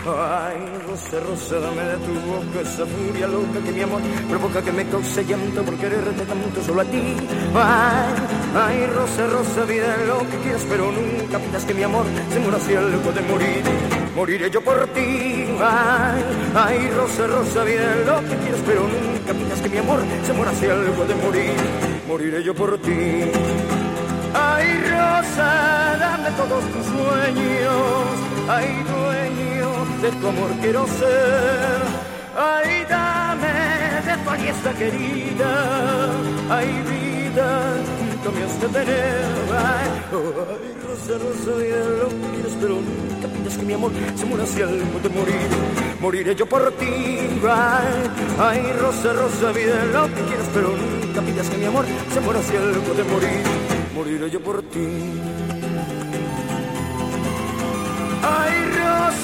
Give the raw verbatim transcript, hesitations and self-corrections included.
Ay, rosa, rosa, dame de tu boca esa furia loca que mi amor provoca que me cause llanto por quererte tanto solo a ti. Ay, ay, rosa, rosa, vida lo que quieras, pero nunca pidas que mi amor se muera si algo de morir. Moriré yo por ti. Ay, ay, rosa, rosa, vida lo que quieras, pero nunca pidas que mi amor se muera si algo de morir. Moriré yo por ti. Ay, rosa, dame todos tus sueños. Ay, dueño de tu amor quiero ser. Ay, dame de tu alianza querida. Ay, vida, nunca me has de tener. Ay, ay, rosa, rosa, vida lo que quieres, pero nunca pidas que mi amor se muera si algo de morir. Moriré yo por ti. Ay, ay, rosa, rosa, vida lo que quieres, pero nunca pidas que mi amor se muera si algo de morir. Moriré yo por ti. Ay, rosa,